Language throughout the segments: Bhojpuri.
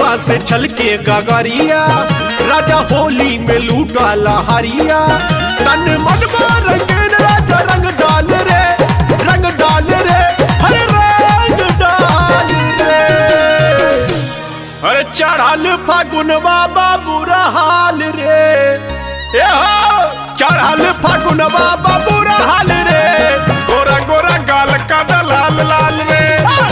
गौवा से छल के गगरिया राजा होली में लूटा लहरिया तन मन रंगीन राजा रंग डाल रे हरे रंग डाल रे। अरे चढ़ल फागुन बाबा बुरा हाल रे चढ़ल फागुन बाबा बुरा हाल रे गोरा गोरा गाल का लाल लाल रे।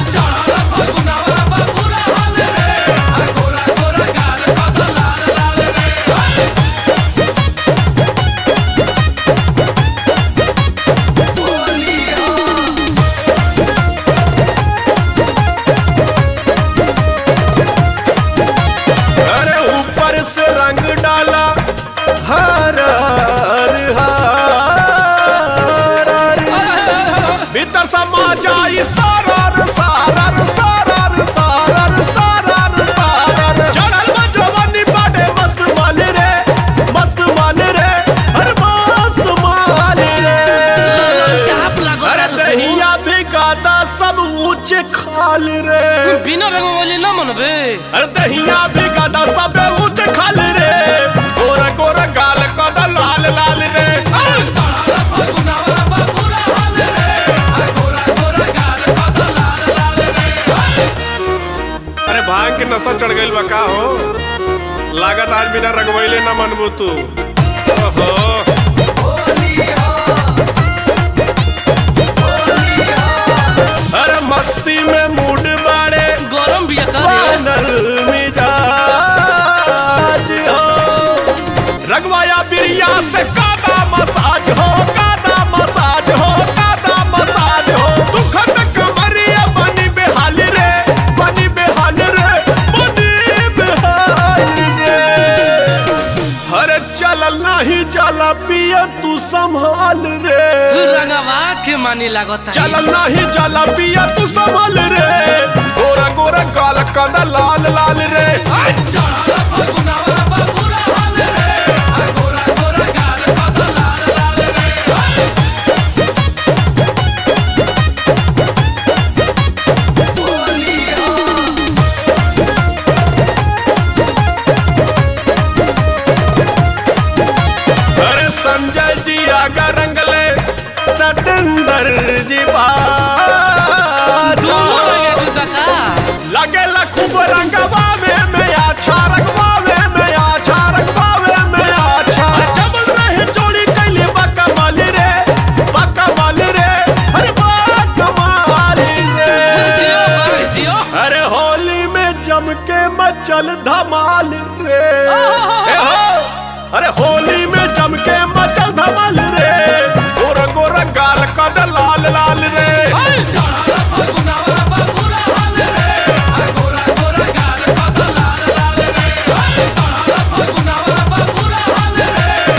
से रंग डाला हर भीतर समा जाई सारर चढ़ल जवानी बाडे मस्त माल रे हर मस्त माल रे। अरे दहिया भी गादा सब ऊंचे खाल रे बिना रंग वाले ना मनबे। अरे दहिया भी गादा सब ऊंचे खाल रे गोरा गोरा गाल कदा लाल लाल रे। अरे भांग के नशा चढ़ गइल बा का हो लागत आज बिना रंगवैले ना मनबू तू। ओहो अरे मस्ती में मूड बाड़े गरम भी मिजाज हो रंगवाया बिरिया से कादा मसाज हो दुखत कमरिया बनी बेहाल रे हरे चलल नहीं जाला पिया तू संभाल रे रंगवा के मानी लागत चलल नहीं जाला पिया तू संभाल रे गोरा गोरा गाल कदा लाल लाल रे। अरे संजय जी आगा रंगले सतेंद्र जी लगे खूब रंगवावे में अच्छा जबल रहे चोरी कैले बाका माल रे अरे बाकमाल रे। अरे होली में जम के मचल धमाल रे अरे होली में जम के मचल धमाल रे गोरा गोरा गाल कद लाल लाल रे।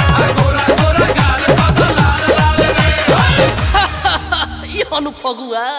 फगुआ।